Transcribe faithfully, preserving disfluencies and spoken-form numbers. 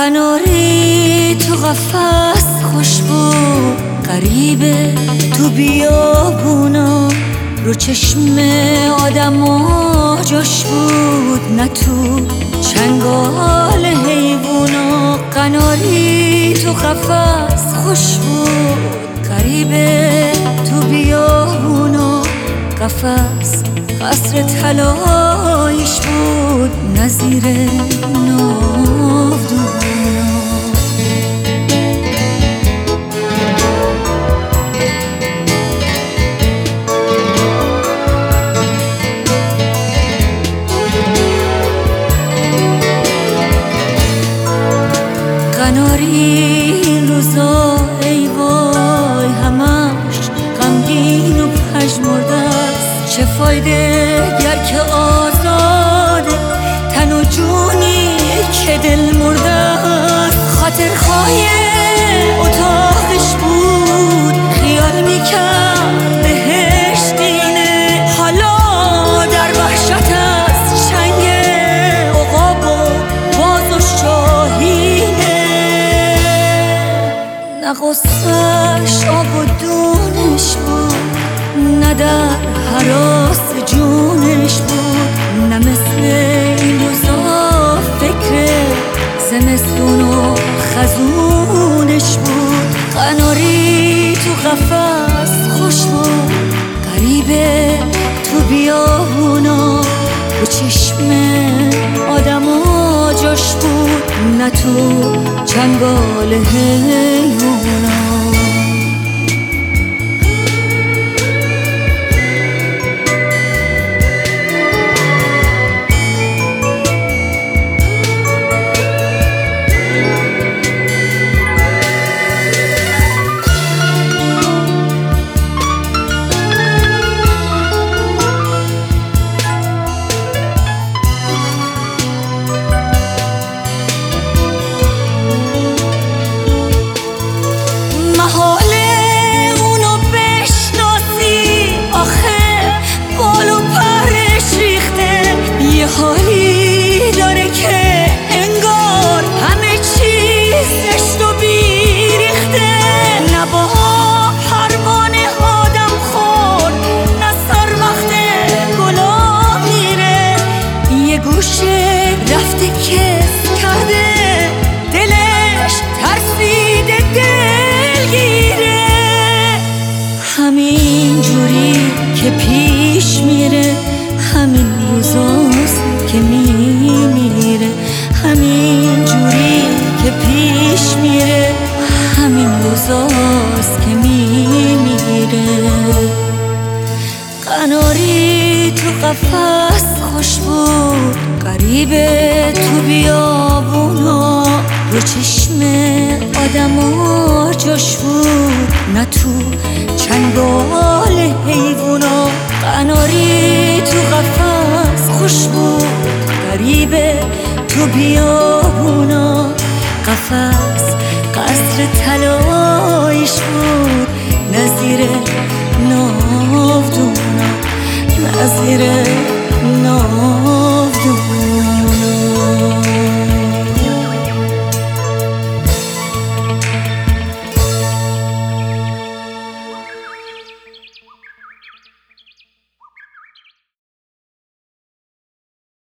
قناری تو قفس خوش بود، غریبه تو بیابونا، رو چشم آدما جاش بود، نه تو چنگال حیوونا. قناری تو قفس خوش بود، غریبه تو بیابونا، قفس قصر طلاییش بود، نظیر ناودونا. قناری این روزا ای وای همش غمگین و پژمرده است، چه فایده گر که آزاده تن و جونی که دل مرده است. خاطرخواه اتاقش بود، خیال میکرد بهشت اینه، حالا در وحشت از چنگ عقاب و باز و شاهینه. نه غصه‌ش آب و دونش بود، نه در هراس جونش بود، نه مثل این روزا فکر زمستون و خزونش بود. قناری تو قفس خوش بود، غریبه تو بیابونا، رو چشم آدما جاش بود، نه تو چنگال حیوونا. حالی داره که انگار همه چیز زشت و بیریخته، نه با پروانه آدم خور، نه سر وقت گلا میره، یه گوشه رفته کس کرده، دلش ترسیده دلگیره. همین جوری که پیش میره، همین روزاست که میمیره، همین جوری که پیش میره، همین روزاست که میمیره. قناری تو قفس خوش بود، غریبه تو بیابونا، رو چشم آدما جاش بود، نه تو چنگال حیوونا. قناری تو قفس خوش بود، غریبه تو بیابونا، قفس قصر طلاییش بود، نظیر ناودونا، نظیر